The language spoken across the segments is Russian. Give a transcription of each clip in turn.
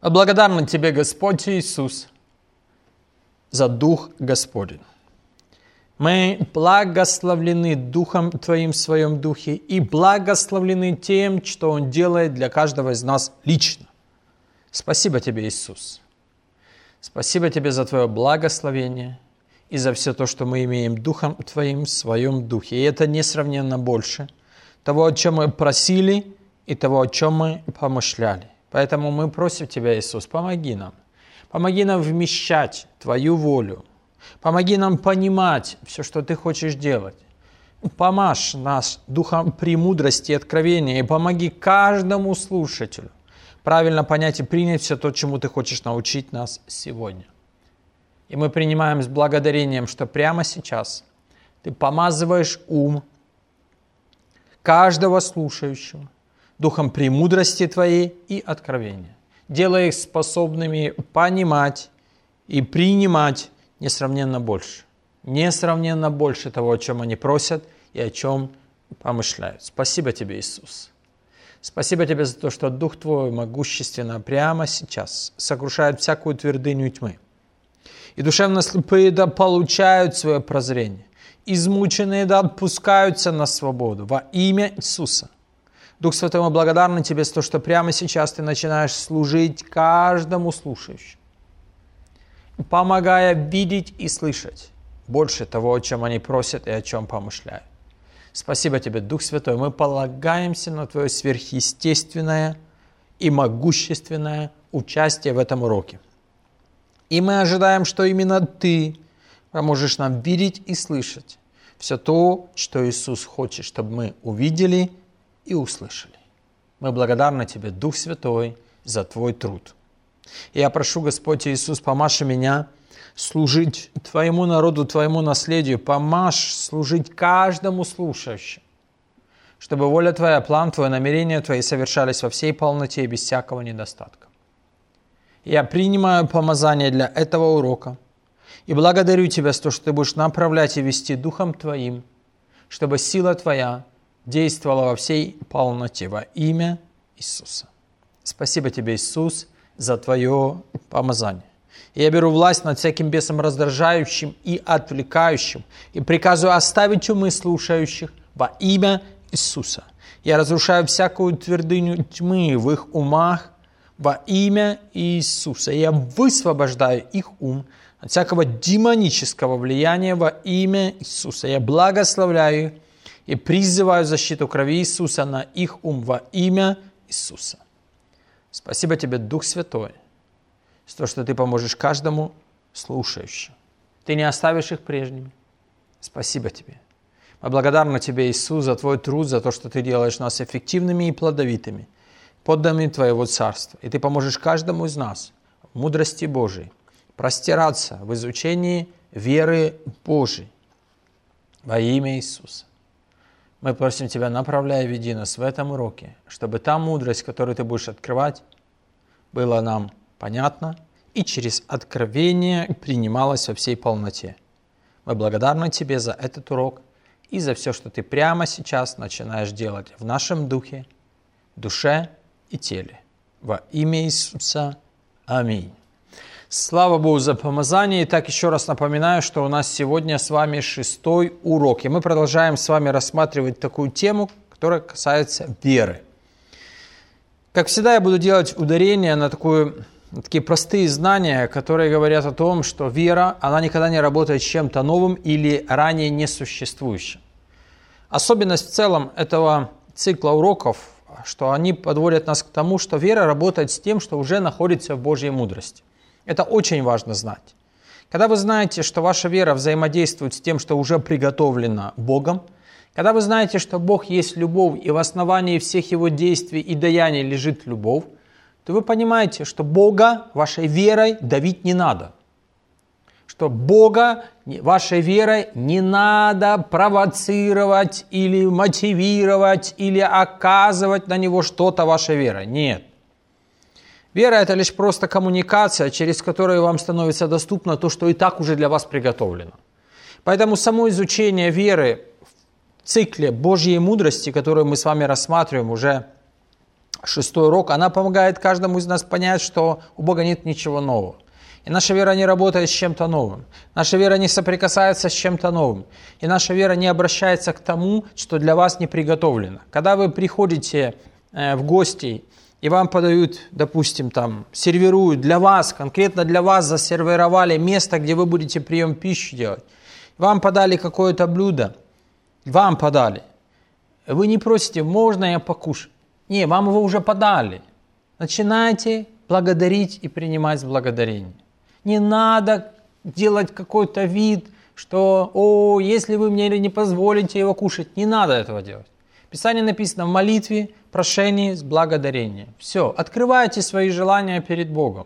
Благодарны Тебе, Господь Иисус, за Дух Господень. Мы благословлены Духом Твоим в Своем Духе и благословлены тем, что Он делает для каждого из нас лично. Спасибо Тебе, Иисус. Спасибо Тебе за Твое благословение и за все то, что мы имеем Духом Твоим в Своем Духе. И это несравненно больше того, о чем мы просили, и того, о чем мы помышляли. Поэтому мы просим Тебя, Иисус, помоги нам. Помоги нам вмещать Твою волю. Помоги нам понимать все, что Ты хочешь делать. Помажь нас духом премудрости и откровения. И помоги каждому слушателю правильно понять и принять все то, чему Ты хочешь научить нас сегодня. И мы принимаем с благодарением, что прямо сейчас Ты помазываешь ум каждого слушающего духом премудрости Твоей и откровения, делая их способными понимать и принимать несравненно больше того, о чем они просят и о чем помышляют. Спасибо Тебе, Иисус. Спасибо Тебе за то, что Дух Твой могущественно прямо сейчас сокрушает всякую твердыню тьмы. И душевно слепые да получают свое прозрение. Измученные да отпускаются на свободу во имя Иисуса. Дух Святой, мы благодарны Тебе за то, что прямо сейчас Ты начинаешь служить каждому слушающему, помогая видеть и слышать больше того, о чем они просят и о чем помышляют. Спасибо Тебе, Дух Святой. Мы полагаемся на Твое сверхъестественное и могущественное участие в этом уроке. И мы ожидаем, что именно Ты поможешь нам видеть и слышать все то, что Иисус хочет, чтобы мы увидели и услышали. Мы благодарны Тебе, Дух Святой, за Твой труд. И я прошу, Господь Иисус, помажь меня служить Твоему народу, Твоему наследию, помажь служить каждому слушающему, чтобы воля Твоя, план Твой, намерения Твои совершались во всей полноте и без всякого недостатка. Я принимаю помазание для этого урока и благодарю Тебя за то, что Ты будешь направлять и вести Духом Твоим, чтобы сила Твоя действовала во всей полноте во имя Иисуса. Спасибо Тебе, Иисус, за Твое помазание. И я беру власть над всяким бесом раздражающим и отвлекающим и приказываю оставить умы слушающих во имя Иисуса. Я разрушаю всякую твердыню тьмы в их умах во имя Иисуса. Я высвобождаю их ум от всякого демонического влияния во имя Иисуса. Я благословляю их и призываю защиту крови Иисуса на их ум во имя Иисуса. Спасибо Тебе, Дух Святой, за то, что Ты поможешь каждому слушающему. Ты не оставишь их прежними. Спасибо Тебе. Мы благодарны Тебе, Иисус, за Твой труд, за то, что Ты делаешь нас эффективными и плодовитыми, подданными Твоего Царства. И Ты поможешь каждому из нас в мудрости Божией простираться в изучении веры Божией во имя Иисуса. Мы просим Тебя, направляй и веди нас в этом уроке, чтобы та мудрость, которую Ты будешь открывать, была нам понятна и через откровение принималась во всей полноте. Мы благодарны Тебе за этот урок и за все, что Ты прямо сейчас начинаешь делать в нашем духе, душе и теле. Во имя Иисуса. Аминь. Слава Богу за помазание. Итак, еще раз напоминаю, что у нас сегодня с вами 6-й урок. И мы продолжаем с вами рассматривать такую тему, которая касается веры. Как всегда, я буду делать ударение на такие простые знания, которые говорят о том, что вера, она никогда не работает с чем-то новым или ранее несуществующим. Особенность в целом этого цикла уроков, что они подводят нас к тому, что вера работает с тем, что уже находится в Божьей мудрости. Это очень важно знать. Когда вы знаете, что ваша вера взаимодействует с тем, что уже приготовлено Богом, когда вы знаете, что Бог есть любовь, и в основании всех Его действий и даяний лежит любовь, то вы понимаете, что Бога вашей верой давить не надо. Что Бога вашей верой не надо провоцировать или мотивировать, или оказывать на Него что-то вашей верой. Нет. Вера – это лишь просто коммуникация, через которую вам становится доступно то, что и так уже для вас приготовлено. Поэтому само изучение веры в цикле Божьей мудрости, которую мы с вами рассматриваем уже 6 урок, она помогает каждому из нас понять, что у Бога нет ничего нового. И наша вера не работает с чем-то новым. Наша вера не соприкасается с чем-то новым. И наша вера не обращается к тому, что для вас не приготовлено. Когда вы приходите в гости, и вам подают, допустим, там, сервируют для вас, конкретно для вас засервировали место, где вы будете прием пищи делать. Вам подали какое-то блюдо. Вам подали. Вы не просите, можно я покушаю? Не, вам его уже подали. Начинайте благодарить и принимать с благодарением. Не надо делать какой-то вид, что, если вы мне не позволите его кушать, не надо этого делать. В Писании написано в молитве, прошении с благодарением. Все, открывайте свои желания перед Богом.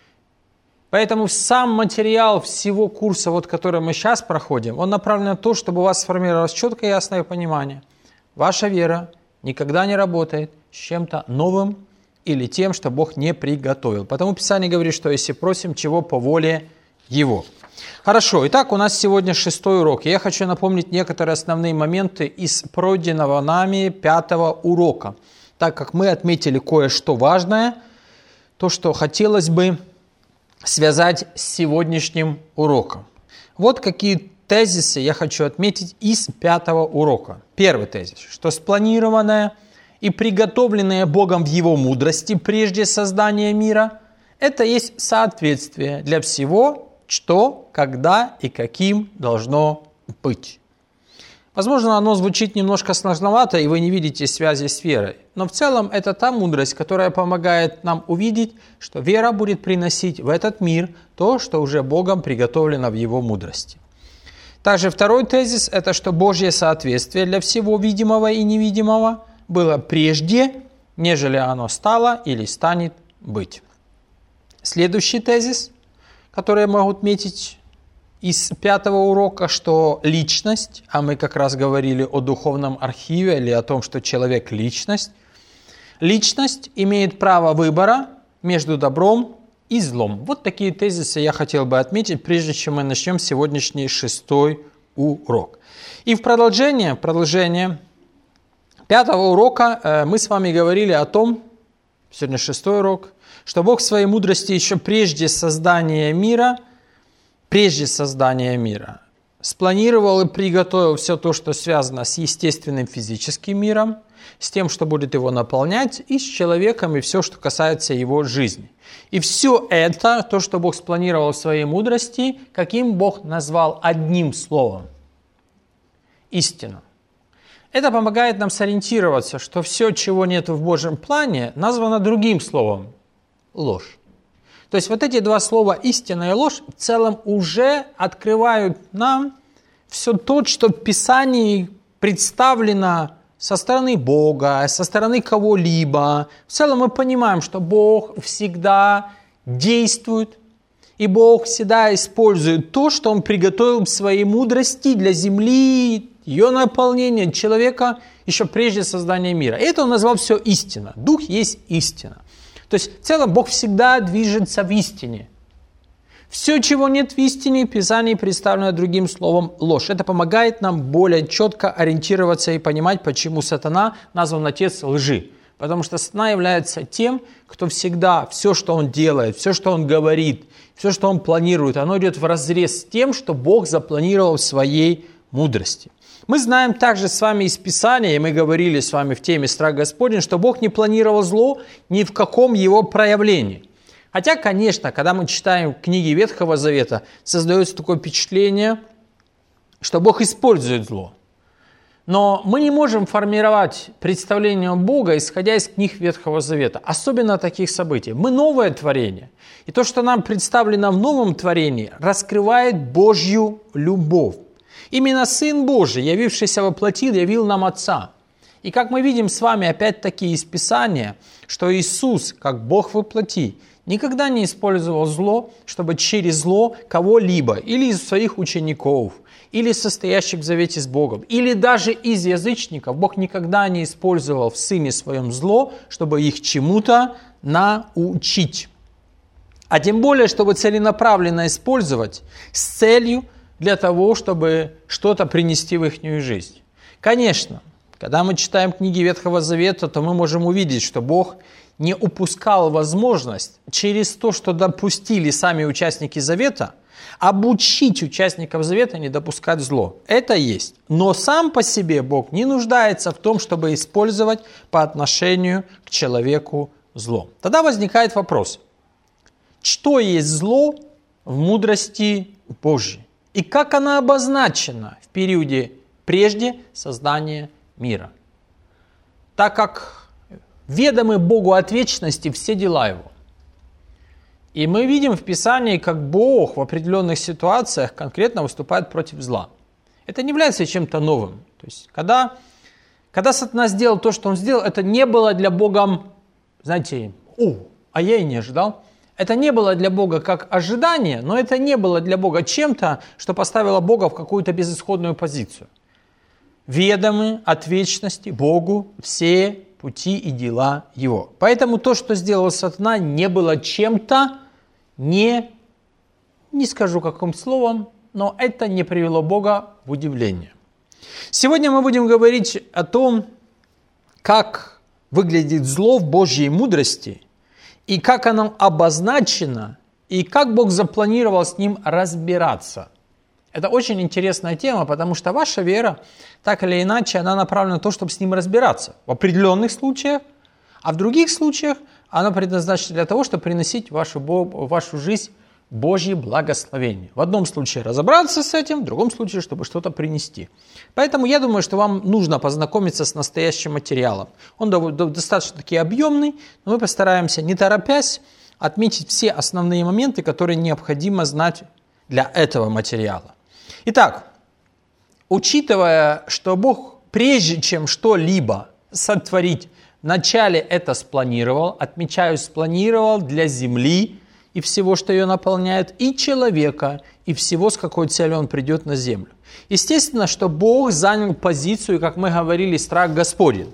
Поэтому сам материал всего курса, который мы сейчас проходим, он направлен на то, чтобы у вас сформировалось четкое и ясное понимание. Ваша вера никогда не работает с чем-то новым или тем, что Бог не приготовил. Потому Писание говорит, что если просим чего по воле Его. Хорошо, итак, у нас сегодня 6 урок. Я хочу напомнить некоторые основные моменты из пройденного нами 5 урока. Так как мы отметили кое-что важное, то, что хотелось бы связать с сегодняшним уроком. Вот какие тезисы я хочу отметить из 5 урока. Первый тезис, что спланированное и приготовленное Богом в Его мудрости прежде создания мира, это есть соответствие для всего, что, когда и каким должно быть. Возможно, оно звучит немножко сложновато, и вы не видите связи с верой. Но в целом это та мудрость, которая помогает нам увидеть, что вера будет приносить в этот мир то, что уже Богом приготовлено в Его мудрости. Также второй тезис – это что Божье соответствие для всего видимого и невидимого было прежде, нежели оно стало или станет быть. Следующий тезис, который я могу отметить из 5 урока, что личность, а мы как раз говорили о духовном архиве или о том, что человек – личность. Личность имеет право выбора между добром и злом. Вот такие тезисы я хотел бы отметить, прежде чем мы начнем сегодняшний 6 урок. И в продолжение 5 урока мы с вами говорили о том, сегодня 6 урок, что Бог в своей мудрости еще прежде создания мира спланировал и приготовил все то, что связано с естественным физическим миром, с тем, что будет его наполнять, и с человеком, и все, что касается его жизни. И все это, то, что Бог спланировал в своей мудрости, каким Бог назвал одним словом – истина. Это помогает нам сориентироваться, что все, чего нет в Божьем плане, названо другим словом – ложь. То есть вот эти два слова «истина» и «ложь» в целом уже открывают нам все то, что в Писании представлено со стороны Бога, со стороны кого-либо. В целом мы понимаем, что Бог всегда действует, и Бог всегда использует то, что Он приготовил в своей мудрости для земли, ее наполнения, человека еще прежде создания мира. И это Он назвал все истина. Дух есть истина. То есть в целом Бог всегда движется в истине. Все, чего нет в истине, в Писании представлено другим словом ложь. Это помогает нам более четко ориентироваться и понимать, почему сатана назван отец лжи. Потому что сатана является тем, кто всегда все, что он делает, все, что он говорит, все, что он планирует, оно идет вразрез с тем, что Бог запланировал в своей мудрости. Мы знаем также с вами из Писания, и мы говорили с вами в теме «Страх Господень», что Бог не планировал зло ни в каком его проявлении. Хотя, конечно, когда мы читаем книги Ветхого Завета, создается такое впечатление, что Бог использует зло. Но мы не можем формировать представление Бога, исходя из книг Ветхого Завета, особенно таких событий. Мы новое творение. И то, что нам представлено в новом творении, раскрывает Божью любовь. Именно Сын Божий, явившийся во плоти, явил нам Отца. И как мы видим с вами опять-таки из Писания, что Иисус, как Бог во плоти, никогда не использовал зло, чтобы через зло кого-либо, или из своих учеников, или состоящих в завете с Богом, или даже из язычников, Бог никогда не использовал в Сыне Своем зло, чтобы их чему-то научить. А тем более, чтобы целенаправленно использовать с целью для того, чтобы что-то принести в их жизнь. Конечно, Когда мы читаем книги Ветхого Завета, то мы можем увидеть, что Бог не упускал возможность через то, что допустили сами участники Завета, обучить участников Завета не допускать зло. Это есть. Но сам по себе Бог не нуждается в том, чтобы использовать по отношению к человеку зло. Тогда возникает вопрос, что есть зло в мудрости Божьей? И как она обозначена в периоде прежде создания мира? Так как ведомы Богу от вечности все дела Его. И мы видим в Писании, как Бог в определенных ситуациях конкретно выступает против зла. Это не является чем-то новым. То есть, когда Сатана сделал то, что он сделал, это не было для Бога, знаете, а я и не ожидал. Это не было для Бога как ожидание, но это не было для Бога чем-то, что поставило Бога в какую-то безысходную позицию. Ведомы от вечности Богу все пути и дела Его. Поэтому то, что сделал Сатана, не было чем-то, не скажу каким словом, но это не привело Бога в удивление. Сегодня мы будем говорить о том, как выглядит зло в Божьей мудрости, и как оно обозначено, и как Бог запланировал с ним разбираться. Это очень интересная тема, потому что ваша вера, так или иначе, она направлена на то, чтобы с ним разбираться. В определенных случаях, а в других случаях она предназначена для того, чтобы приносить в вашу жизнь Божье благословение. В одном случае разобраться с этим, в другом случае, чтобы что-то принести. Поэтому я думаю, что вам нужно познакомиться с настоящим материалом. Он достаточно-таки объемный, но мы постараемся, не торопясь, отметить все основные моменты, которые необходимо знать для этого материала. Итак, учитывая, что Бог, прежде чем что-либо сотворить, вначале это спланировал, отмечаю, спланировал для земли и всего, что ее наполняет, и человека, и всего, с какой целью он придет на землю. Естественно, что Бог занял позицию, как мы говорили, страх Господень.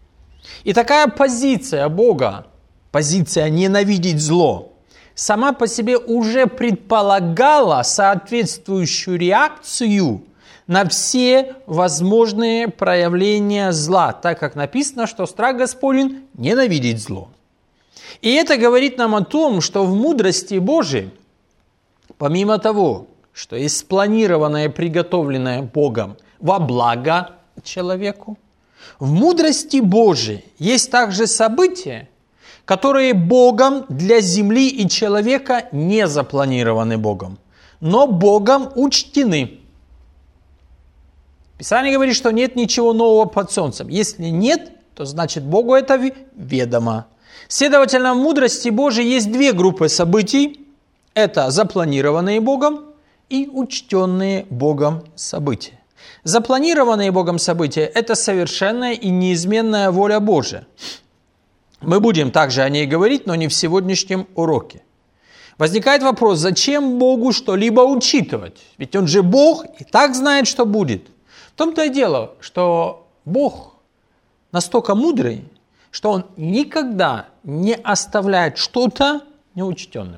И такая позиция Бога, позиция ненавидеть зло, сама по себе уже предполагала соответствующую реакцию на все возможные проявления зла, так как написано, что страх Господень ненавидит зло. И это говорит нам о том, что в мудрости Божией, помимо того, что есть спланированное и приготовленное Богом во благо человеку, в мудрости Божией есть также события, которые Богом для земли и человека не запланированы Богом, но Богом учтены. Писание говорит, что нет ничего нового под солнцем. Если нет, то значит Богу это ведомо. Следовательно, в мудрости Божией есть две группы событий. Это запланированные Богом и учтенные Богом события. Запланированные Богом события – это совершенная и неизменная воля Божия. Мы будем также о ней говорить, но не в сегодняшнем уроке. Возникает вопрос, зачем Богу что-либо учитывать? Ведь Он же Бог и так знает, что будет. В том-то и дело, что Бог настолько мудрый, что Он никогда не оставляет что-то неучтенным.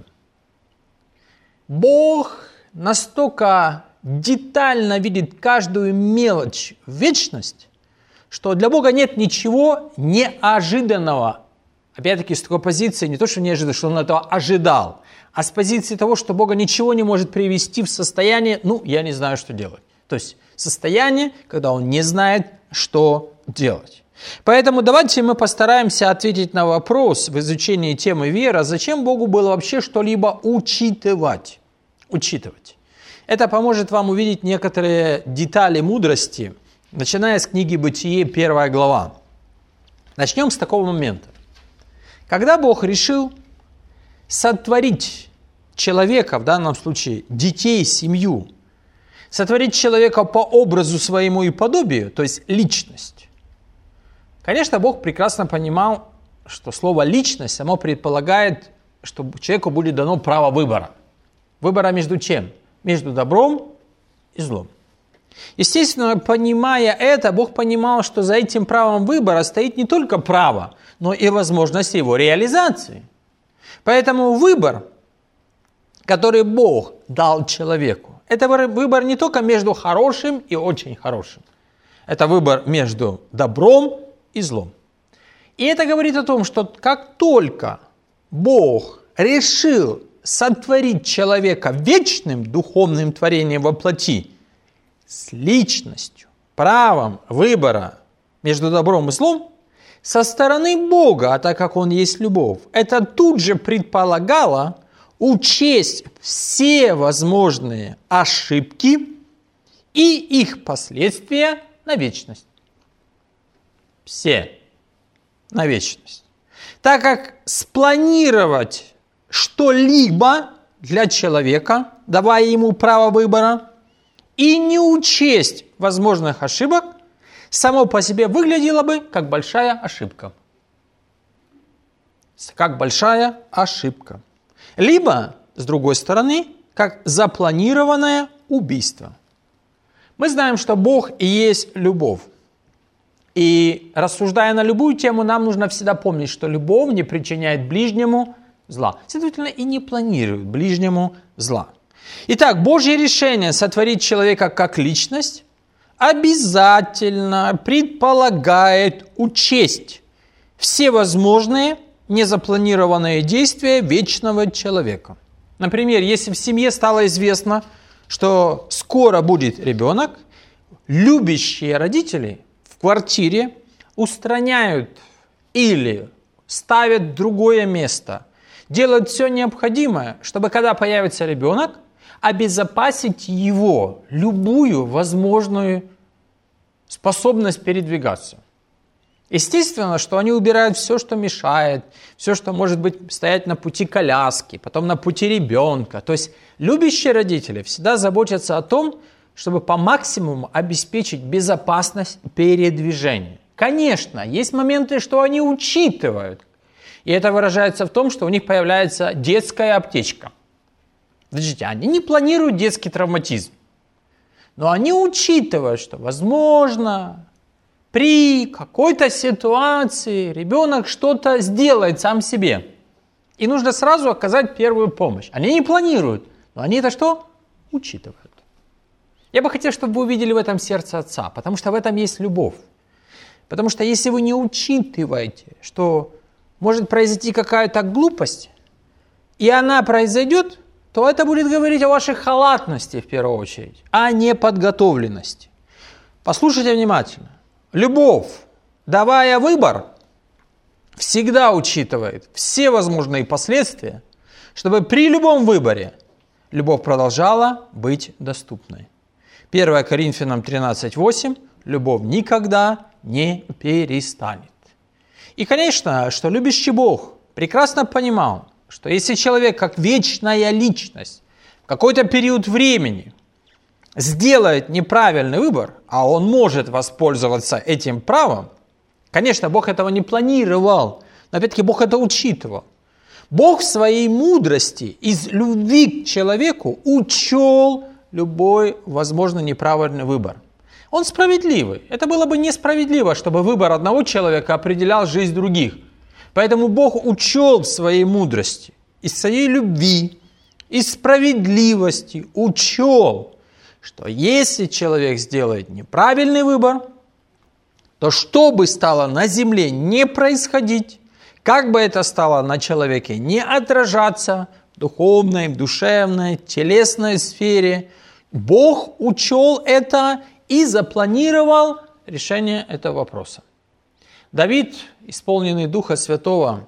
Бог настолько детально видит каждую мелочь в вечность, что для Бога нет ничего неожиданного. Опять-таки, с такой позиции не то, что неожиданно, что Он этого ожидал, а с позиции того, что Бога ничего не может привести в состояние, я не знаю, что делать. То есть состояние, когда Он не знает, что делать. Поэтому давайте мы постараемся ответить на вопрос в изучении темы веры, зачем Богу было вообще что-либо учитывать. Это поможет вам увидеть некоторые детали мудрости, начиная с книги Бытие, 1 глава. Начнем с такого момента. Когда Бог решил сотворить человека, в данном случае детей, семью, сотворить человека по образу своему и подобию, то есть личность, конечно, Бог прекрасно понимал, что слово «личность» само предполагает, что человеку будет дано право выбора. Выбора между чем? Между добром и злом. Естественно, понимая это, Бог понимал, что за этим правом выбора стоит не только право, но и возможность его реализации. Поэтому выбор, который Бог дал человеку, это выбор не только между хорошим и очень хорошим. Это выбор между добром и злом. И это говорит о том, что как только Бог решил сотворить человека вечным духовным творением во плоти, с личностью, правом выбора между добром и злом, со стороны Бога, а так как Он есть любовь, это тут же предполагало учесть все возможные ошибки и их последствия на вечность. Все на вечность. Так как спланировать что-либо для человека, давая ему право выбора, и не учесть возможных ошибок, само по себе выглядело бы как большая ошибка. Как большая ошибка. Либо, с другой стороны, как запланированное убийство. Мы знаем, что Бог и есть любовь. И рассуждая на любую тему, нам нужно всегда помнить, что любовь не причиняет ближнему зла. Следовательно, и не планирует ближнему зла. Итак, Божье решение сотворить человека как личность обязательно предполагает учесть все возможные незапланированные действия вечного человека. Например, если в семье стало известно, что скоро будет ребенок, любящие родители в квартире устраняют или ставят в другое место, делают все необходимое, чтобы когда появится ребенок, обезопасить его любую возможную способность передвигаться. Естественно, что они убирают все, что мешает, все, что может быть стоять на пути коляски, потом на пути ребенка. То есть любящие родители всегда заботятся о том, чтобы по максимуму обеспечить безопасность передвижения. Конечно, есть моменты, что они учитывают, и это выражается в том, что у них появляется детская аптечка. Подождите, они не планируют детский травматизм, но они учитывают, что, возможно, при какой-то ситуации ребенок что-то сделает сам себе. И нужно сразу оказать первую помощь. Они не планируют, но они это что? Учитывают. Я бы хотел, чтобы вы увидели в этом сердце Отца, потому что в этом есть любовь. Потому что если вы не учитываете, что может произойти какая-то глупость, и она произойдет, то это будет говорить о вашей халатности в первую очередь, а не подготовленности. Послушайте внимательно. Любовь, давая выбор, всегда учитывает все возможные последствия, чтобы при любом выборе любовь продолжала быть доступной. 1 Коринфянам 13:8. Любовь никогда не перестанет. И, конечно, что любящий Бог прекрасно понимал, что если человек, как вечная личность, в какой-то период времени сделает неправильный выбор, а он может воспользоваться этим правом, конечно, Бог этого не планировал, но опять-таки Бог это учитывал. Бог в своей мудрости из любви к человеку учел любой возможно неправильный выбор. Он справедливый. Это было бы несправедливо, чтобы выбор одного человека определял жизнь других. Поэтому Бог учел в своей мудрости, из своей любви, из справедливости учел, что если человек сделает неправильный выбор, то что бы стало на земле не происходить, как бы это стало на человеке не отражаться в духовной, в душевной, телесной сфере, Бог учел это и запланировал решение этого вопроса. Давид, исполненный Духа Святого,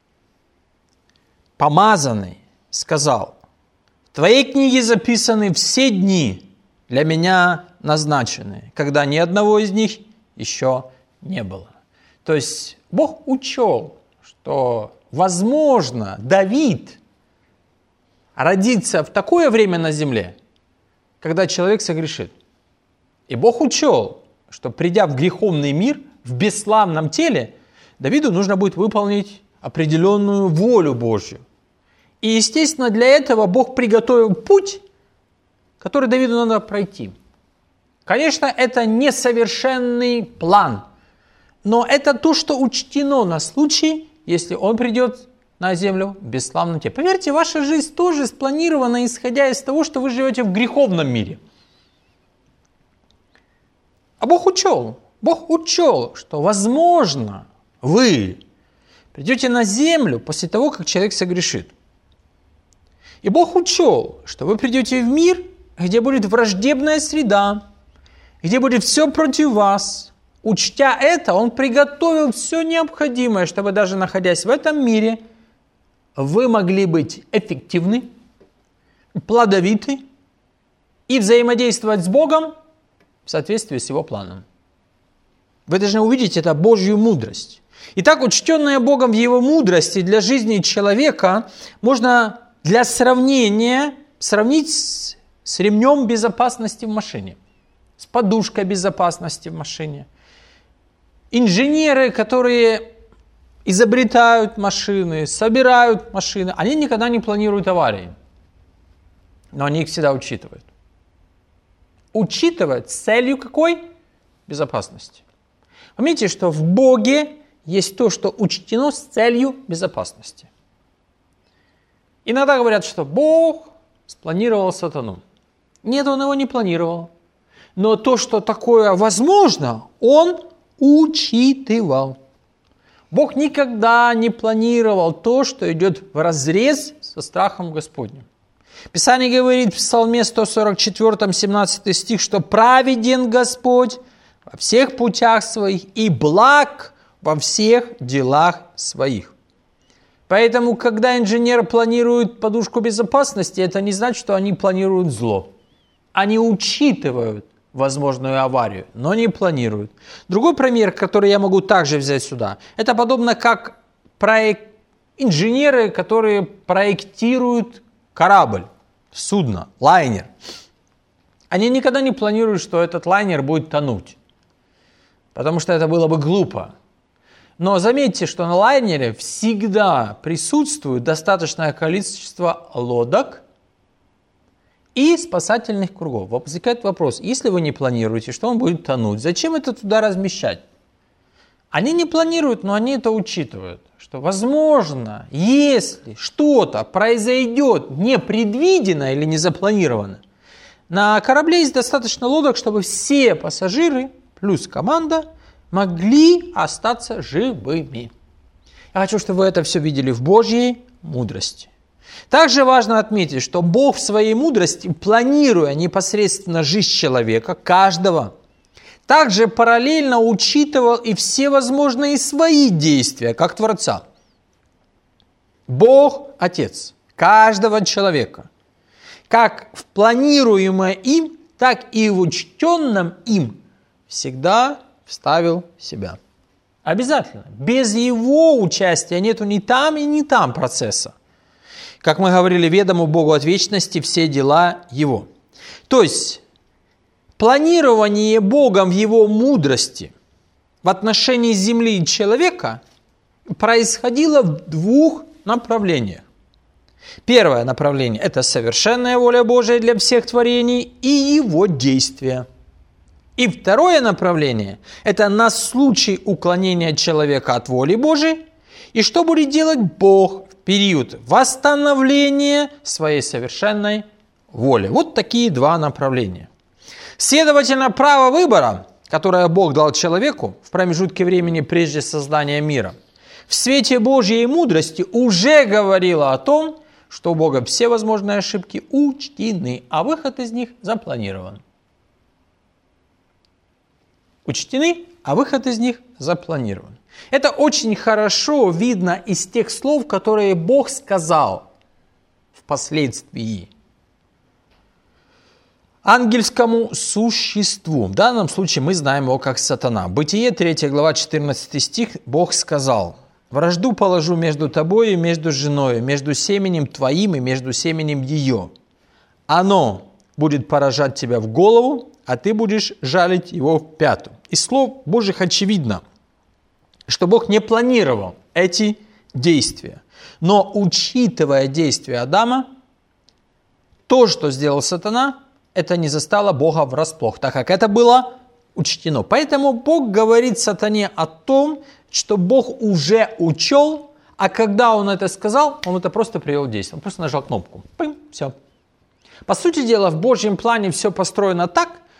помазанный, сказал: «В Твоей книге записаны все дни для меня назначенные, когда ни одного из них еще не было». То есть Бог учел, что, возможно, Давид родится в такое время на земле, когда человек согрешит. И Бог учел, что, придя в греховный мир, в бесславном теле, Давиду нужно будет выполнить определенную волю Божью. И, естественно, для этого Бог приготовил путь, который Давиду надо пройти. Конечно, это несовершенный план, но это то, что учтено на случай, если он придет на землю в бесславном теле. Поверьте, ваша жизнь тоже спланирована, исходя из того, что вы живете в греховном мире. А Бог учел, что, возможно, вы придете на землю после того, как человек согрешит. И Бог учел, что вы придете в мир, где будет враждебная среда, где будет все против вас. Учтя это, Он приготовил все необходимое, чтобы даже находясь в этом мире, вы могли быть эффективны, плодовиты и взаимодействовать с Богом в соответствии с Его планом. Вы должны увидеть это Божью мудрость. Итак, учтенная Богом в Его мудрости для жизни человека можно для сравнения сравнить с ремнем безопасности в машине, с подушкой безопасности в машине. Инженеры, которые изобретают машины, собирают машины, они никогда не планируют аварии, но они их всегда учитывают. Учитывают с целью какой? Безопасности. Помните, что в Боге есть то, что учтено с целью безопасности. Иногда говорят, что Бог спланировал сатану. Нет, Он его не планировал. Но то, что такое возможно, Он учитывал. Бог никогда не планировал то, что идет вразрез со страхом Господним. Писание говорит в Псалме 144, 17 стих, что праведен Господь во всех путях своих и благ во всех делах своих. Поэтому, когда инженер планирует подушку безопасности, это не значит, что они планируют зло. Они учитывают возможную аварию, но не планируют. Другой пример, который я могу также взять сюда, это подобно как инженеры, которые проектируют корабль, судно, лайнер. Они никогда не планируют, что этот лайнер будет тонуть, потому что это было бы глупо. Но заметьте, что на лайнере всегда присутствует достаточное количество лодок и спасательных кругов. Возникает вопрос, если вы не планируете, что он будет тонуть, зачем это туда размещать? Они не планируют, но они это учитывают, что возможно, если что-то произойдет непредвиденно или незапланированно, на корабле есть достаточно лодок, чтобы все пассажиры плюс команда могли остаться живыми. Я хочу, чтобы вы это все видели в Божьей мудрости. Также важно отметить, что Бог в своей мудрости, планируя непосредственно жизнь человека, каждого, также параллельно учитывал и все возможные свои действия, как Творца. Бог – Отец каждого человека. Как в планируемое им, так и в учтенном им всегда вставил себя. Обязательно. Без его участия нету ни там и ни там процесса. Как мы говорили, ведому Богу от вечности все дела его. То есть, планирование Богом в его мудрости в отношении земли и человека происходило в двух направлениях. Первое направление – это совершенная воля Божия для всех творений и его действия. И второе направление – это на случай уклонения человека от воли Божией, и что будет делать Бог в период восстановления своей совершенной воли. Вот такие два направления. Следовательно, право выбора, которое Бог дал человеку в промежутке времени прежде создания мира, в свете Божьей мудрости уже говорило о том, что у Бога все возможные ошибки учтены, а выход из них запланирован. Учтены, а выход из них запланирован. Это очень хорошо видно из тех слов, которые Бог сказал впоследствии ангельскому существу. В данном случае мы знаем его как сатана. Бытие, 3 глава, 14 стих, Бог сказал: «Вражду положу между тобой и между женой, между семенем твоим и между семенем ее. Оно будет поражать тебя в голову, а ты будешь жалить его в пяту». Из слов Божьих очевидно, что Бог не планировал эти действия. Но учитывая действия Адама, то, что сделал сатана, это не застало Бога врасплох, так как это было учтено. Поэтому Бог говорит сатане о том, что Бог уже учел, а когда Он это сказал, Он это просто привел в действие. Он просто нажал кнопку. Пым, все. По сути дела, в Божьем плане все построено так,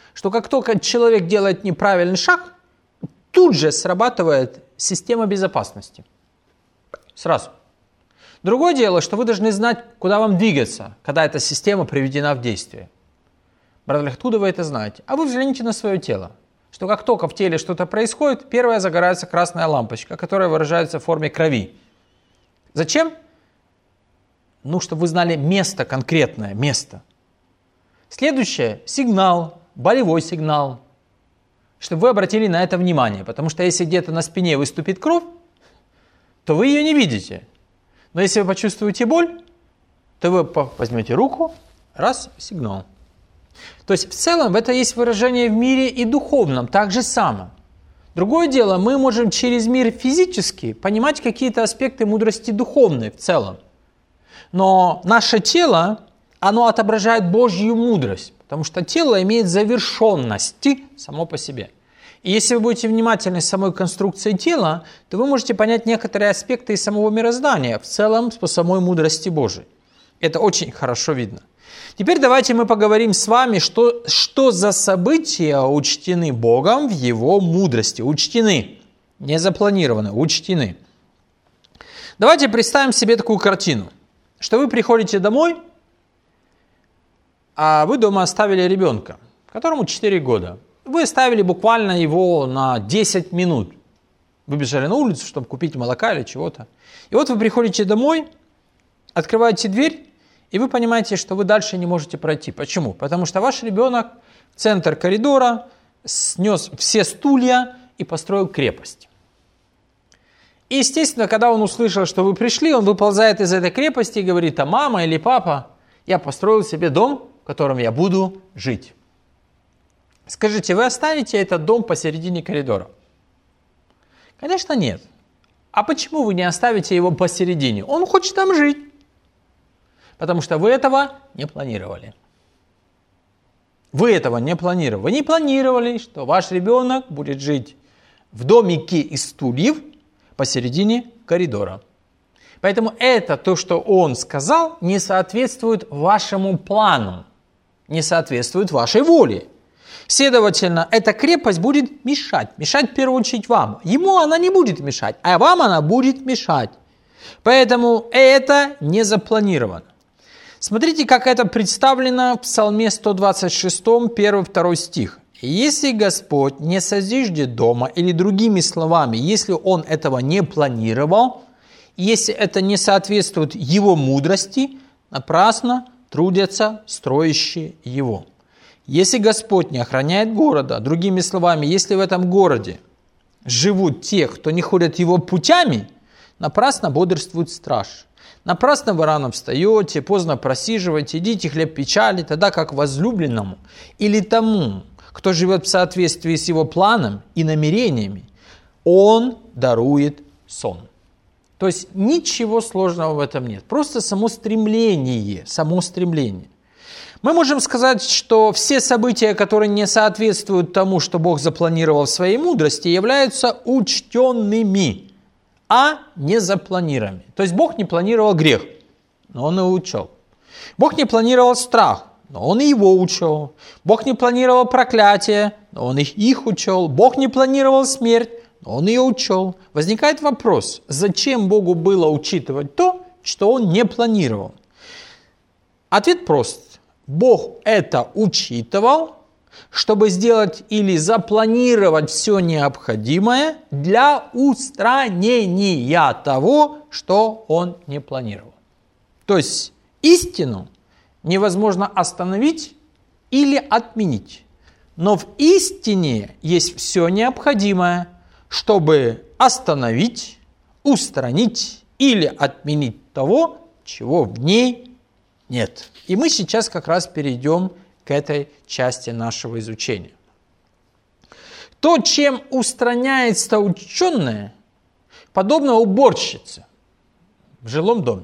что как только человек делает неправильный шаг, тут же срабатывает система безопасности. Сразу. Другое дело, что вы должны знать, куда вам двигаться, когда эта система приведена в действие. Брат, откуда вы это знаете? А вы взгляните на свое тело, что как только в теле что-то происходит, первая загорается красная лампочка, которая выражается в форме крови. Зачем? Ну, чтобы вы знали место, конкретное место. Следующее – сигнал, болевой сигнал, чтобы вы обратили на это внимание, потому что если где-то на спине выступит кровь, то вы ее не видите. Но если вы почувствуете боль, то вы возьмете руку, раз, сигнал. То есть в целом это есть выражение в мире и духовном, так же само. Другое дело, мы можем через мир физический понимать какие-то аспекты мудрости духовной в целом. Но наше тело, оно отображает Божью мудрость, потому что тело имеет завершенности само по себе. И если вы будете внимательны с самой конструкцией тела, то вы можете понять некоторые аспекты из самого мироздания, в целом по самой мудрости Божией. Это очень хорошо видно. Теперь давайте мы поговорим с вами, что за события учтены Богом в Его мудрости. Учтены, не запланированы, учтены. Давайте представим себе такую картину, что вы приходите домой, а вы дома оставили ребенка, которому 4 года. Вы оставили буквально его на 10 минут. Выбежали на улицу, чтобы купить молока или чего-то. И вот вы приходите домой, открываете дверь, и вы понимаете, что вы дальше не можете пройти. Почему? Потому что ваш ребенок в центр коридора снес все стулья и построил крепость. И, естественно, когда он услышал, что вы пришли, он выползает из этой крепости и говорит: а мама или папа, я построил себе дом, в котором я буду жить. Скажите, вы оставите этот дом посередине коридора? Конечно, нет. А почему вы не оставите его посередине? Он хочет там жить. Потому что вы этого не планировали. Вы этого не планировали. Вы не планировали, что ваш ребенок будет жить в домике из стульев посередине коридора. Поэтому это то, что он сказал, не соответствует вашему плану, не соответствует вашей воле. Следовательно, эта крепость будет мешать в первую очередь вам. Ему она не будет мешать, а вам она будет мешать. Поэтому это не запланировано. Смотрите, как это представлено в Псалме 126, 1-2 стих. «Если Господь не созиждет дома», или другими словами, если Он этого не планировал, если это не соответствует Его мудрости, напрасно трудятся строящие его. Если Господь не охраняет города, другими словами, если в этом городе живут те, кто не ходят Его путями, напрасно бодрствует страж. Напрасно вы рано встаете, поздно просиживаете, едите хлеб печали, тогда как возлюбленному или тому, кто живет в соответствии с его планом и намерениями, он дарует сон. То есть ничего сложного в этом нет, просто само стремление. Мы можем сказать, что все события, которые не соответствуют тому, что Бог запланировал в своей мудрости, являются учтенными, а не запланированными. То есть Бог не планировал грех, но Он его учел. Бог не планировал страх, но Он и его учел. Бог не планировал проклятие, но Он их учел. Бог не планировал смерть, но Он ее учел. Возникает вопрос, зачем Богу было учитывать то, что Он не планировал? Ответ прост. Бог это учитывал, чтобы сделать или запланировать все необходимое для устранения того, что Он не планировал. То есть истину невозможно остановить или отменить. Но в истине есть все необходимое, чтобы остановить, устранить или отменить того, чего в ней нет. И мы сейчас как раз перейдем к этой части нашего изучения. То, чем устраняется ученое, подобно уборщице в жилом доме.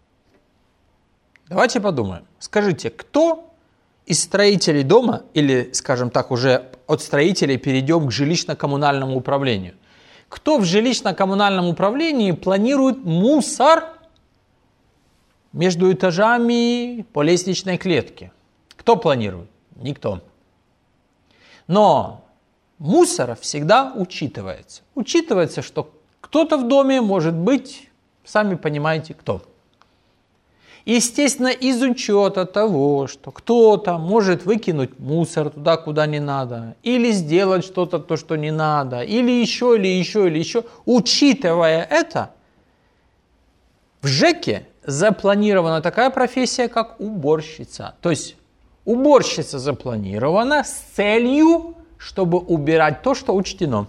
Давайте подумаем. Скажите, кто из строителей дома, или, скажем так, уже от строителей перейдем к жилищно-коммунальному управлению, кто в жилищно-коммунальном управлении планирует мусор между этажами по лестничной клетке? Кто планирует? Никто. Но мусор всегда учитывается. Учитывается, что кто-то в доме может быть, сами понимаете, кто. Естественно, из учета того, что кто-то может выкинуть мусор туда, куда не надо, или сделать что-то, то, что не надо, или еще, учитывая это, в ЖЭКе запланирована такая профессия, как уборщица. То есть уборщица запланирована с целью, чтобы убирать то, что учтено.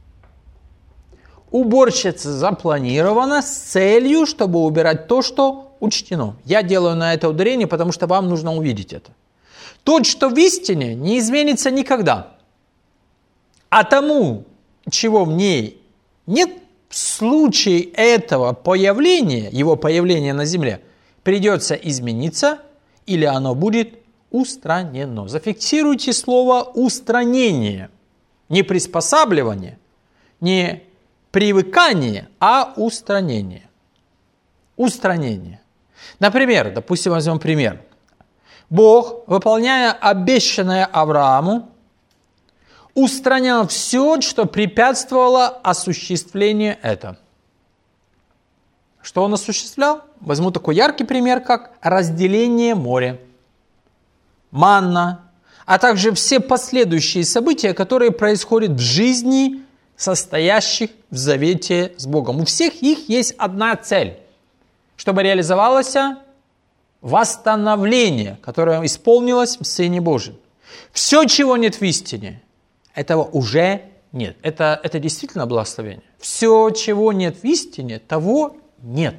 Уборщица запланирована с целью, чтобы убирать то, что учтено. Я делаю на это ударение, потому что вам нужно увидеть это. То, что в истине, не изменится никогда. А тому, чего в ней нет, в случае этого появления, его появления на земле, придется измениться, или оно будет устранено. Зафиксируйте слово «устранение». Не приспосабливание, не привыкание, а устранение. Устранение. Например, допустим, возьмем пример. Бог, выполняя обещанное Аврааму, устранял все, что препятствовало осуществлению этого. Что он осуществлял? Возьму такой яркий пример, как разделение моря, манна, а также все последующие события, которые происходят в жизни состоящих в завете с Богом. У всех их есть одна цель, чтобы реализовалось восстановление, которое исполнилось в Сыне Божьем. Все, чего нет в истине, этого уже нет. Это действительно благословение. Все, чего нет в истине, того нет.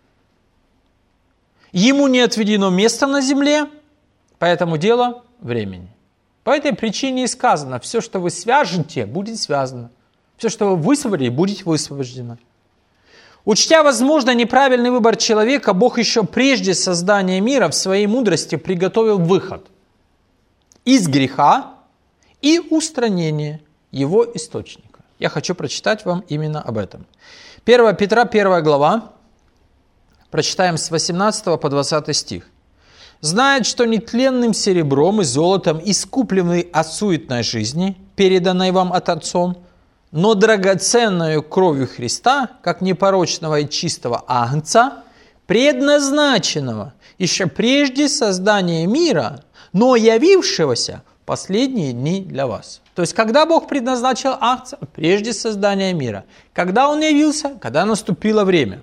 Ему не отведено место на земле, поэтому дело времени. По этой причине и сказано, все, что вы свяжете, будет связано. Все, что вы высвободите, будет высвобождено. Учтя, возможно, неправильный выбор человека, Бог еще прежде создания мира в своей мудрости приготовил выход из греха и устранение его источника. Я хочу прочитать вам именно об этом. 1 Петра, 1 глава, прочитаем с 18 по 20 стих. «Знает, что нетленным серебром и золотом искуплены от суетной жизни, переданной вам от Отцом, но драгоценную кровью Христа, как непорочного и чистого агнца, предназначенного еще прежде создания мира, но явившегося в последние дни для вас». То есть, когда Бог предназначил агнца? Прежде создания мира. Когда он явился? Когда наступило время.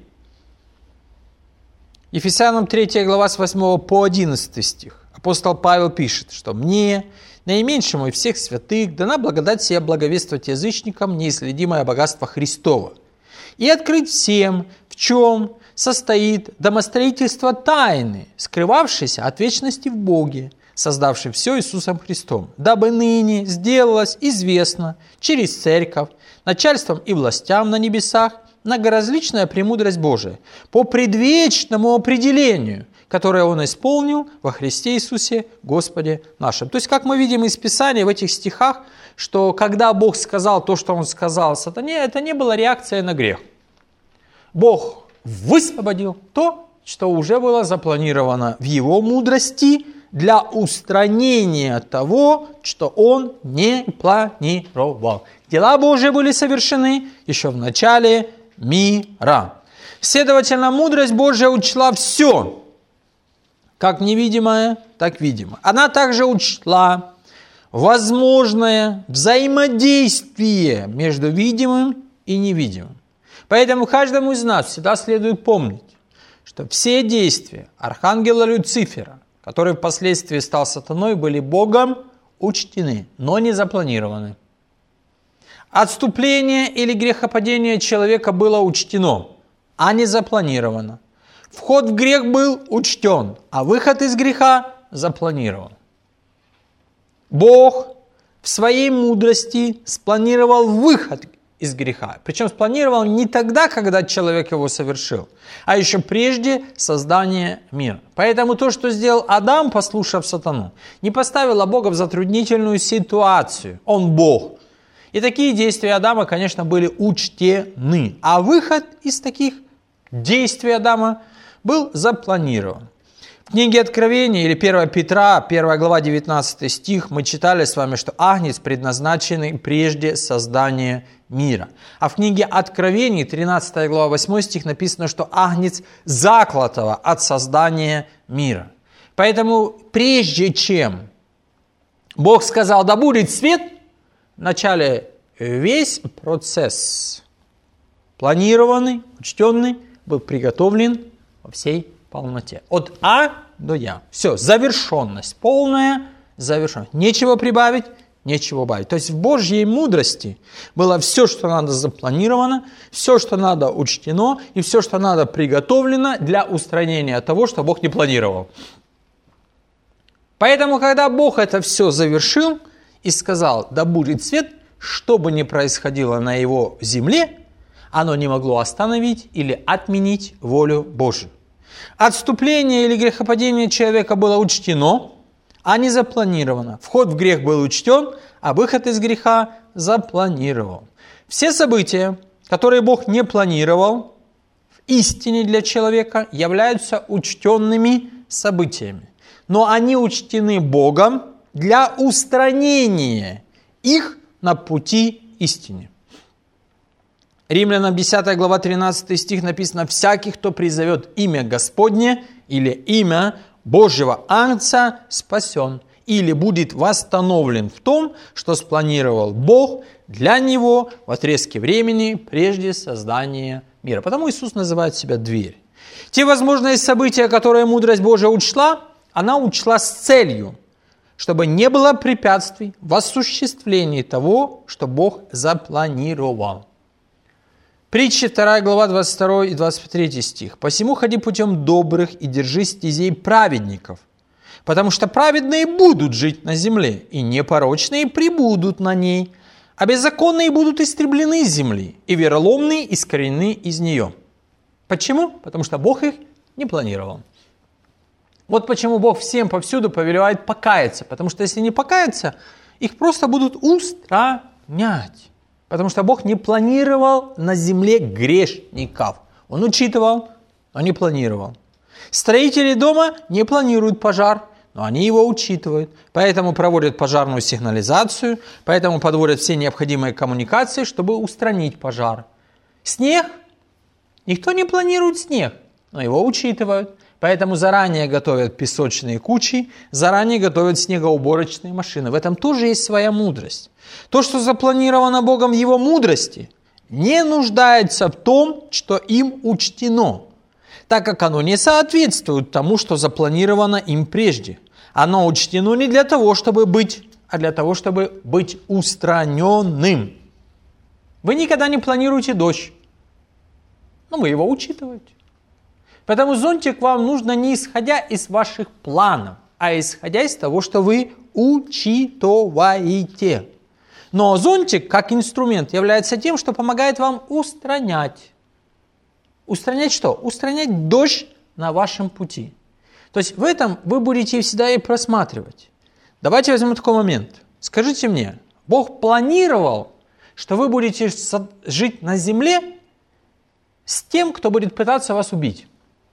Ефесянам 3 глава с 8 по 11 стих. Апостол Павел пишет, что «мне, наименьшему из всех святых, дана благодать сия благовествовать язычникам неисследимое богатство Христово, и открыть всем, в чем состоит домостроительство тайны, скрывавшейся от вечности в Боге, создавший все Иисусом Христом, дабы ныне сделалось известно через церковь, начальством и властям на небесах, многоразличная премудрость Божия по предвечному определению, которое Он исполнил во Христе Иисусе Господе нашим. То есть, как мы видим из Писания в этих стихах, что когда Бог сказал то, что Он сказал сатане, это не была реакция на грех. Бог высвободил то, что уже было запланировано в Его мудрости для устранения того, что Он не планировал. Дела Божьи были совершены еще в начале мира. Следовательно, мудрость Божья учла все, как невидимое, так видимое. Она также учла возможное взаимодействие между видимым и невидимым. Поэтому каждому из нас всегда следует помнить, что все действия архангела Люцифера, который впоследствии стал сатаной, были Богом учтены, но не запланированы. Отступление или грехопадение человека было учтено, а не запланировано. Вход в грех был учтен, а выход из греха запланирован. Бог в своей мудрости спланировал выход из греха. Причем спланировал не тогда, когда человек его совершил, а еще прежде создания мира. Поэтому то, что сделал Адам, послушав сатану, не поставило Бога в затруднительную ситуацию. Он Бог. И такие действия Адама, конечно, были учтены. А выход из таких действий Адама был запланирован. В книге Откровения или 1 Петра, 1 глава, 19 стих, мы читали с вами, что Агнец предназначен прежде создания мира. А в книге Откровений, 13 глава, 8 стих, написано, что Агнец заклятого от создания мира. Поэтому прежде чем Бог сказал, да будет свет, вначале весь процесс планированный, учтенный, был приготовлен во всей полноте. От А до Я. Все, завершенность, полная завершенность. Нечего прибавить, нечего убавить. То есть в Божьей мудрости было все, что надо запланировано, все, что надо учтено, и все, что надо приготовлено для устранения того, что Бог не планировал. Поэтому, когда Бог это все завершил и сказал, да будет свет, что бы ни происходило на его земле, оно не могло остановить или отменить волю Божию. Отступление или грехопадение человека было учтено, а не запланировано. Вход в грех был учтен, а выход из греха запланирован. Все события, которые Бог не планировал, в истине для человека являются учтенными событиями. Но они учтены Богом для устранения их на пути истины. Римлянам 10 глава 13 стих написано: «Всякий, кто призовет имя Господне или имя Божьего Агнца, спасен, или будет восстановлен в том, что спланировал Бог для него в отрезке времени прежде создания мира». Потому Иисус называет себя дверь. Те возможные события, которые мудрость Божия учла, она учла с целью, чтобы не было препятствий в осуществлении того, что Бог запланировал. Притча 2 глава 22 и 23 стих. «Посему ходи путем добрых и держи стезей праведников, потому что праведные будут жить на земле, и непорочные пребудут на ней, а беззаконные будут истреблены из земли, и вероломные искореneны из нее». Почему? Потому что Бог их не планировал. Вот почему Бог всем повсюду повелевает покаяться, потому что если не покаяться, их просто будут устранять. Потому что Бог не планировал на земле грешников. Он учитывал, но не планировал. Строители дома не планируют пожар, но они его учитывают. Поэтому проводят пожарную сигнализацию, поэтому подводят все необходимые коммуникации, чтобы устранить пожар. Снег. Никто не планирует снег, но его учитывают. Поэтому заранее готовят песочные кучи, заранее готовят снегоуборочные машины. В этом тоже есть своя мудрость. То, что запланировано Богом в Его мудрости, не нуждается в том, что им учтено, так как оно не соответствует тому, что запланировано им прежде. Оно учтено не для того, чтобы быть, а для того, чтобы быть устраненным. Вы никогда не планируете дождь, но вы его учитываете. Поэтому зонтик вам нужно не исходя из ваших планов, а исходя из того, что вы учитываете. Но зонтик, как инструмент, является тем, что помогает вам устранять. Устранять что? Устранять дождь на вашем пути. То есть в этом вы будете всегда и просматривать. Давайте возьмем такой момент. Скажите мне, Бог планировал, что вы будете жить на земле с тем, кто будет пытаться вас убить?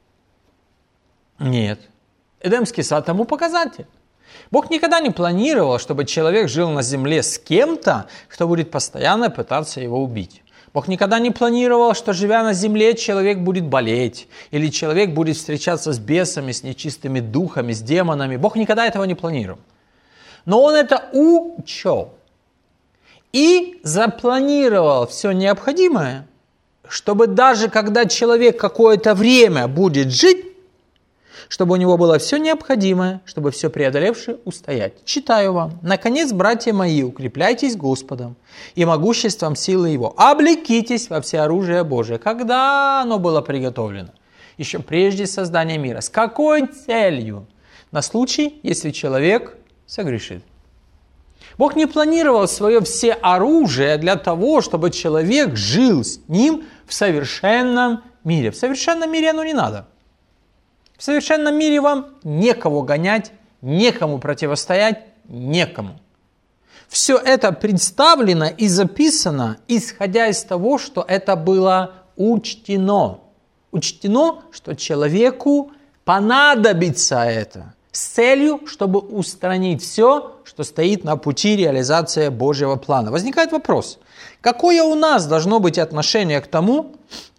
Нет. Эдемский сад тому показатель. Бог никогда не планировал, чтобы человек жил на земле с кем-то, кто будет постоянно пытаться его убить. Бог никогда не планировал, что, живя на земле, человек будет болеть, или человек будет встречаться с бесами, с нечистыми духами, с демонами. Бог никогда этого не планировал. Но Он это учел и запланировал все необходимое, чтобы даже когда человек какое-то время будет жить, чтобы у него было все необходимое, чтобы все преодолевшее устоять. Читаю вам. «Наконец, братья мои, укрепляйтесь Господом и могуществом силы Его. Облекитесь во всеоружие Божие». Когда оно было приготовлено? Еще прежде создания мира. С какой целью? На случай, если человек согрешит. Бог не планировал свое всеоружие для того, чтобы человек жил с ним в совершенном мире. В совершенном мире оно не надо. В совершенном мире вам некого гонять, некому противостоять, некому. Все это представлено и записано, исходя из того, что это было учтено. Учтено, что человеку понадобится это с целью, чтобы устранить все, что стоит на пути реализации Божьего плана. Возникает вопрос, какое у нас должно быть отношение к тому,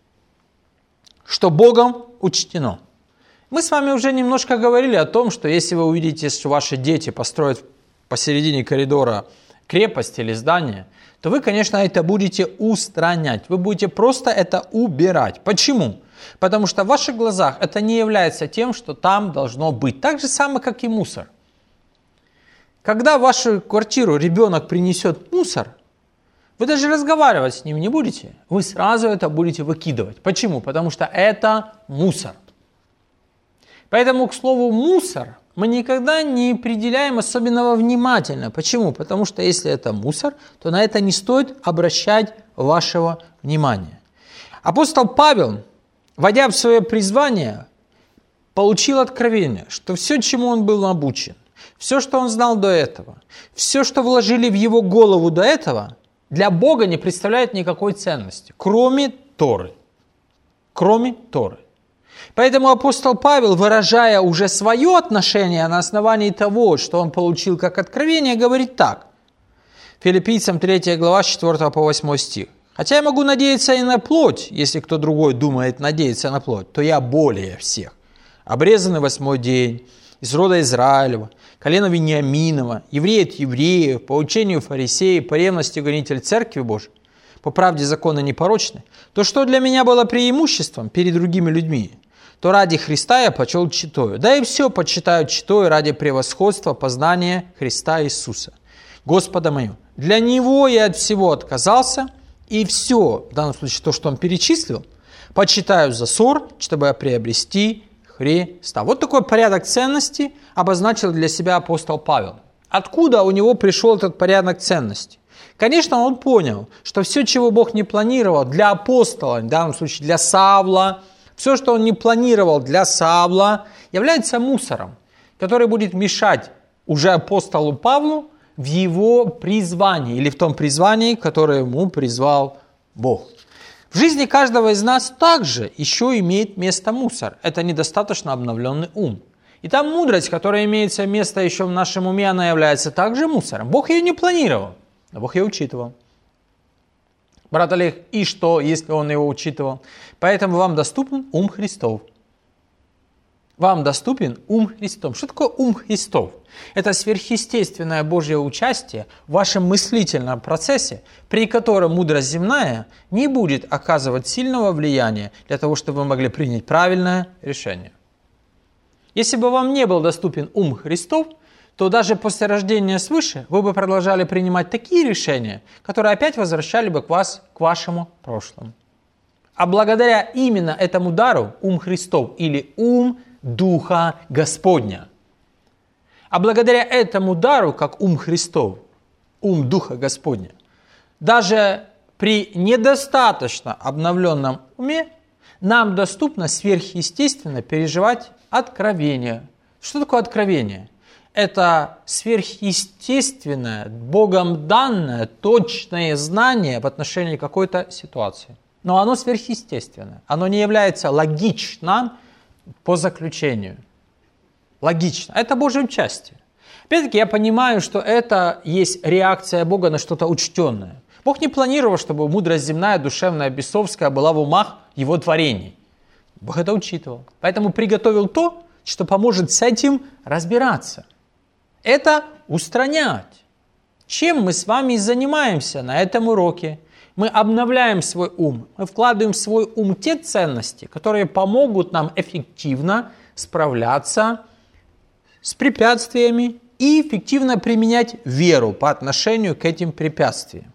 что Богом учтено? Мы с вами уже немножко говорили о том, что если вы увидите, что ваши дети построят посередине коридора крепость или здание, то вы, конечно, это будете устранять. Вы будете просто это убирать. Почему? Потому что в ваших глазах это не является тем, что там должно быть. Так же самое, как и мусор. Когда в вашу квартиру ребенок принесет мусор, вы даже разговаривать с ним не будете. Вы сразу это будете выкидывать. Почему? Потому что это мусор. Поэтому, к слову, мусор мы никогда не определяем особенного внимательно. Почему? Потому что если это мусор, то на это не стоит обращать вашего внимания. Апостол Павел, войдя в свое призвание, получил откровение, что все, чему он был обучен, все, что он знал до этого, все, что вложили в его голову до этого, для Бога не представляет никакой ценности, кроме Торы. Кроме Торы. Поэтому апостол Павел, выражая уже свое отношение на основании того, что он получил как откровение, говорит так. Филиппийцам 3 глава, 4 по 8 стих. «Хотя я могу надеяться и на плоть, если кто другой думает надеяться на плоть, то я более всех. Обрезанный 8-й день, из рода Израилева, колена Вениаминова, еврей от евреев, по учению фарисеев, по ревности гонитель Церкви Божией, по правде закона непорочны, то что для меня было преимуществом перед другими людьми, то ради Христа я почел читою. Да и все почитаю читою ради превосходства познания Христа Иисуса, Господа моего. Для Него я от всего отказался, и все, в данном случае то, что Он перечислил, почитаю за ссор, чтобы приобрести Христа». Вот такой порядок ценностей обозначил для себя апостол Павел. Откуда у него пришел этот порядок ценностей? Конечно, он понял, что все, чего Бог не планировал для апостола, в данном случае для Савла, все, что он не планировал для Савла, является мусором, который будет мешать уже апостолу Павлу в его призвании или в том призвании, которое ему призвал Бог. В жизни каждого из нас также еще имеет место мусор. Это недостаточно обновленный ум. И там мудрость, которая имеет место еще в нашем уме, она является также мусором. Бог ее не планировал, но Бог ее учитывал. Брат Олег, и что, если он его учитывал? Поэтому вам доступен ум Христов. Вам доступен ум Христов. Что такое ум Христов? Это сверхъестественное Божье участие в вашем мыслительном процессе, при котором мудрость земная не будет оказывать сильного влияния для того, чтобы вы могли принять правильное решение. Если бы вам не был доступен ум Христов, то даже после рождения свыше вы бы продолжали принимать такие решения, которые опять возвращали бы вас к вашему прошлому. А благодаря именно этому дару, ум Христов или ум Духа Господня, а благодаря этому дару, как ум Христов, ум Духа Господня, даже при недостаточно обновленном уме нам доступно сверхъестественно переживать откровение. Что такое откровение? Это сверхъестественное, Богом данное, точное знание в отношении какой-то ситуации. Но оно сверхъестественное. Оно не является логичным по заключению. Логично. Это Божье участие. Опять-таки я понимаю, что это есть реакция Бога на что-то учтенное. Бог не планировал, чтобы мудрость земная, душевная, бесовская была в умах Его творений. Бог это учитывал. Поэтому приготовил то, что поможет с этим разбираться. Это устранять. Чем мы с вами занимаемся на этом уроке? Мы обновляем свой ум, мы вкладываем в свой ум те ценности, которые помогут нам эффективно справляться с препятствиями и эффективно применять веру по отношению к этим препятствиям.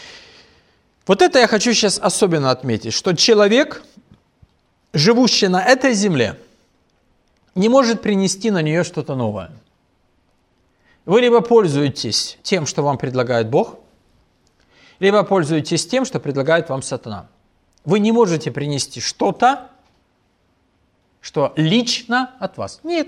Вот это я хочу сейчас особенно отметить, что человек, живущий на этой земле, не может принести на нее что-то новое. Вы либо пользуетесь тем, что вам предлагает Бог, либо пользуетесь тем, что предлагает вам сатана. Вы не можете принести что-то, что лично от вас. Нет.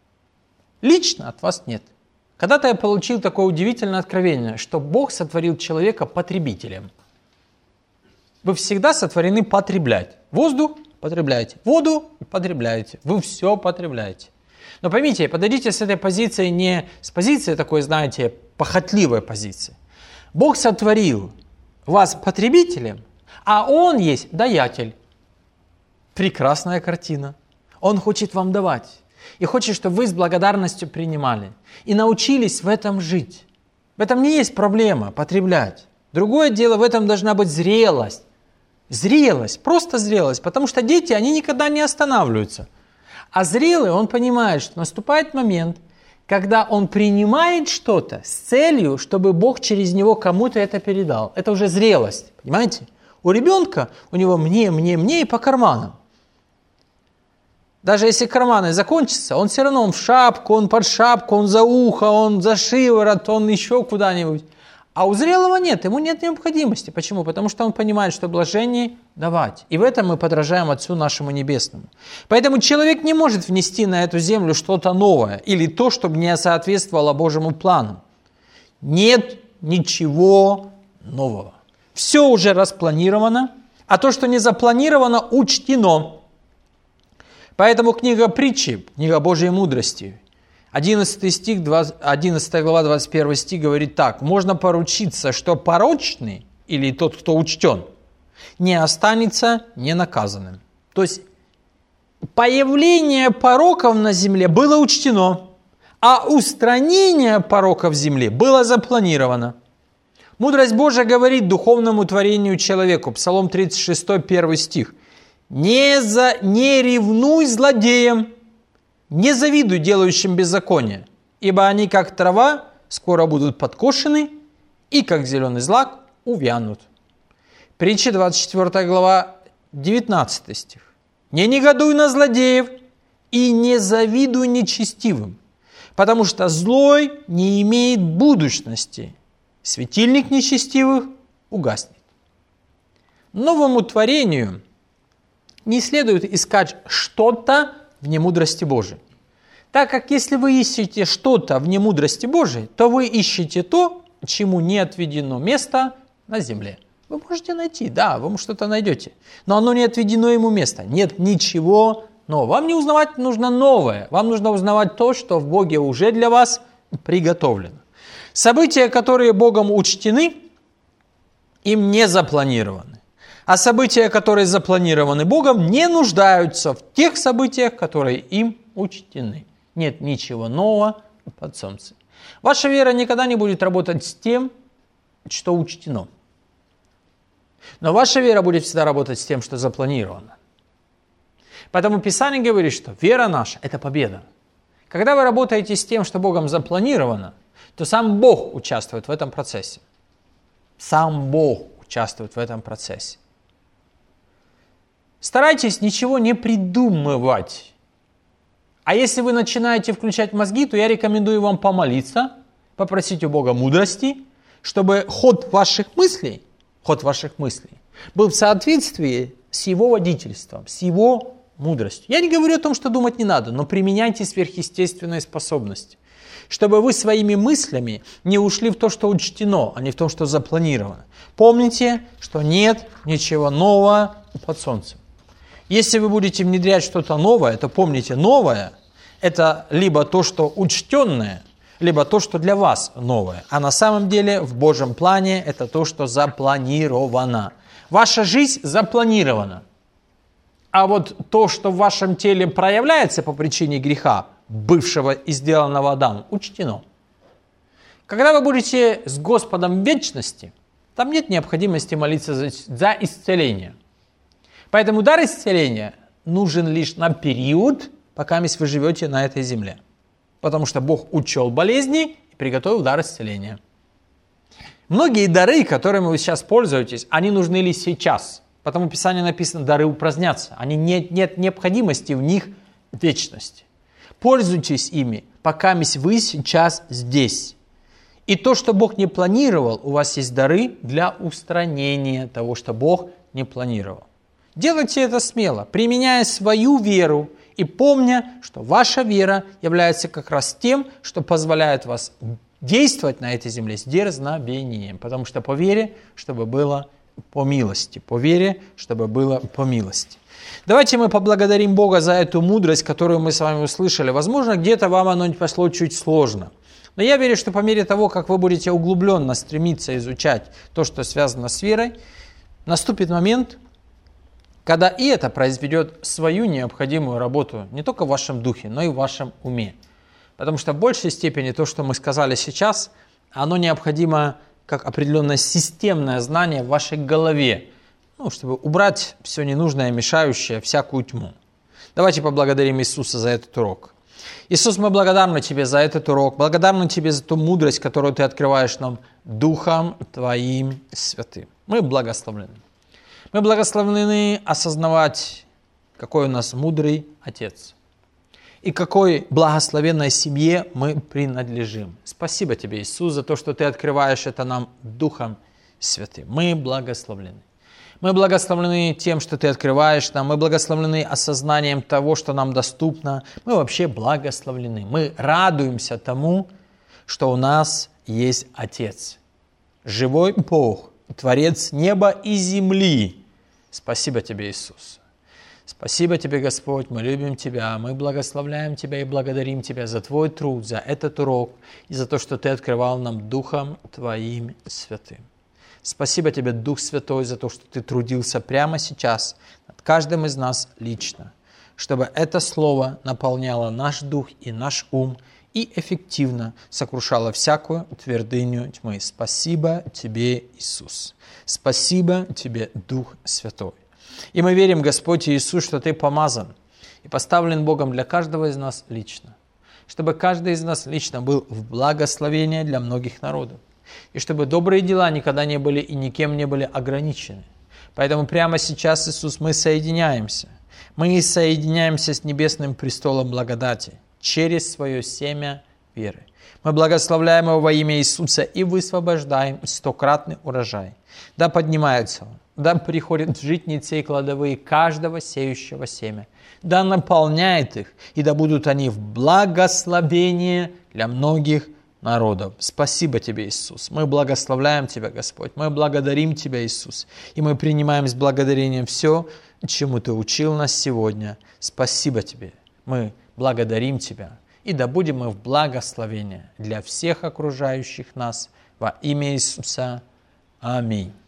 Лично от вас нет. Когда-то я получил такое удивительное откровение, что Бог сотворил человека потребителем. Вы всегда сотворены потреблять. Воздух потребляете. Воду потребляете. Вы все потребляете. Но поймите, подойдите с этой позиции не с позиции такой, знаете, похотливой позиции. Бог сотворил вас потребителем, а Он есть даятель. Прекрасная картина. Он хочет вам давать. И хочет, чтобы вы с благодарностью принимали. И научились в этом жить. В этом не есть проблема потреблять. Другое дело, в этом должна быть зрелость. Зрелость, просто зрелость. Потому что дети, они никогда не останавливаются. А зрелый, он понимает, что наступает момент, когда он принимает что-то с целью, чтобы Бог через него кому-то это передал. Это уже зрелость, понимаете? У ребенка, у него мне и по карманам. Даже если карманы закончатся, он все равно он в шапку, он под шапку, он за ухо, он за шиворот, он еще куда-нибудь. А у зрелого нет, ему нет необходимости. Почему? Потому что он понимает, что блажение давать. И в этом мы подражаем Отцу нашему Небесному. Поэтому человек не может внести на эту землю что-то новое или то, чтобы не соответствовало Божьему плану. Нет ничего нового. Все уже распланировано, а то, что не запланировано, учтено. Поэтому книга Притчи, книга Божьей мудрости, 11 глава, 21 стих говорит так. Можно поручиться, что порочный, или тот, кто учтен, не останется ненаказанным. То есть появление пороков на земле было учтено, а устранение пороков в земле было запланировано. Мудрость Божия говорит духовному творению человеку. Псалом 36, 1 стих. Не ревнуй злодеям, не завидуй делающим беззаконие, ибо они, как трава, скоро будут подкошены, и, как зеленый злак, увянут. Притча 24 глава, 19 стих. Не негодуй на злодеев и не завидуй нечестивым, потому что злой не имеет будущности, светильник нечестивых угаснет. Новому творению не следует искать что-то вне мудрости Божией. Так как если вы ищете что-то вне мудрости Божией, то вы ищете то, чему не отведено место на земле. Вы можете найти, да, вы что-то найдете, но оно не отведено ему место. Нет ничего нового. Вам не узнавать нужно новое, вам нужно узнавать то, что в Боге уже для вас приготовлено. События, которые Богом учтены, им не запланированы. А события, которые запланированы Богом, не нуждаются в тех событиях, которые им учтены. Нет ничего нового под солнцем. Ваша вера никогда не будет работать с тем, что учтено. Но ваша вера будет всегда работать с тем, что запланировано. Поэтому Писание говорит, что вера наша – это победа. Когда вы работаете с тем, что Богом запланировано, то сам Бог участвует в этом процессе. Сам Бог участвует в этом процессе. Старайтесь ничего не придумывать. А если вы начинаете включать мозги, то я рекомендую вам помолиться, попросить у Бога мудрости, чтобы ход ваших мыслей был в соответствии с Его водительством, с Его мудростью. Я не говорю о том, что думать не надо, но применяйте сверхъестественные способности, чтобы вы своими мыслями не ушли в то, что учтено, а не в то, что запланировано. Помните, что нет ничего нового под солнцем. Если вы будете внедрять что-то новое, то помните, новое – это либо то, что учтенное, либо то, что для вас новое. А на самом деле в Божьем плане это то, что запланировано. Ваша жизнь запланирована. А вот то, что в вашем теле проявляется по причине греха, бывшего и сделанного Адамом, учтено. Когда вы будете с Господом в вечности, там нет необходимости молиться за исцеление. Поэтому дар исцеления нужен лишь на период, пока вы живете на этой земле. Потому что Бог учел болезни и приготовил дар исцеления. Многие дары, которыми вы сейчас пользуетесь, они нужны лишь сейчас. Потому в Писании написано, дары упразднятся. Нет необходимости в них в вечности. Пользуйтесь ими, пока вы сейчас здесь. И то, что Бог не планировал, у вас есть дары для устранения того, что Бог не планировал. Делайте это смело, применяя свою веру и помня, что ваша вера является как раз тем, что позволяет вас действовать на этой земле с дерзновением, потому что по вере, чтобы было по милости, по вере, чтобы было по милости. Давайте мы поблагодарим Бога за эту мудрость, которую мы с вами услышали. Возможно, где-то вам оно пошло чуть сложно. Но я верю, что по мере того, как вы будете углубленно стремиться изучать то, что связано с верой, наступит момент, когда и это произведет свою необходимую работу не только в вашем духе, но и в вашем уме. Потому что в большей степени то, что мы сказали сейчас, оно необходимо как определенное системное знание в вашей голове, чтобы убрать все ненужное, мешающее, всякую тьму. Давайте поблагодарим Иисуса за этот урок. Иисус, мы благодарны Тебе за этот урок, благодарны Тебе за ту мудрость, которую Ты открываешь нам Духом Твоим Святым. Мы благословлены. Мы благословлены осознавать, какой у нас мудрый Отец и какой благословенной семье мы принадлежим. Спасибо Тебе, Иисус, за то, что Ты открываешь это нам Духом Святым. Мы благословлены. Мы благословлены тем, что Ты открываешь нам. Мы благословлены осознанием того, что нам доступно. Мы вообще благословлены. Мы радуемся тому, что у нас есть Отец. Живой Бог, Творец неба и земли. Спасибо Тебе, Иисус. Спасибо Тебе, Господь. Мы любим Тебя. Мы благословляем Тебя и благодарим Тебя за Твой труд, за этот урок и за то, что Ты открывал нам Духом Твоим Святым. Спасибо Тебе, Дух Святой, за то, что Ты трудился прямо сейчас над каждым из нас лично, чтобы это Слово наполняло наш дух и наш ум и эффективно сокрушало всякую твердыню тьмы. Спасибо Тебе, Иисус. Спасибо Тебе, Дух Святой. И мы верим, Господь Иисус, что Ты помазан и поставлен Богом для каждого из нас лично, чтобы каждый из нас лично был в благословении для многих народов. И чтобы добрые дела никогда не были и никем не были ограничены. Поэтому прямо сейчас, Иисус, мы соединяемся. Мы соединяемся с небесным престолом благодати через свое семя веры. Мы благословляем его во имя Иисуса и высвобождаем 100-кратный урожай. Да поднимается он, да приходит в житницы и кладовые каждого сеющего семя. Да наполняет их, и да будут они в благословении для многих народов. Спасибо Тебе, Иисус. Мы благословляем Тебя, Господь. Мы благодарим Тебя, Иисус. И мы принимаем с благодарением все, чему Ты учил нас сегодня. Спасибо Тебе. Мы благодарим Тебя. И да будем мы в благословении для всех окружающих нас во имя Иисуса. Аминь.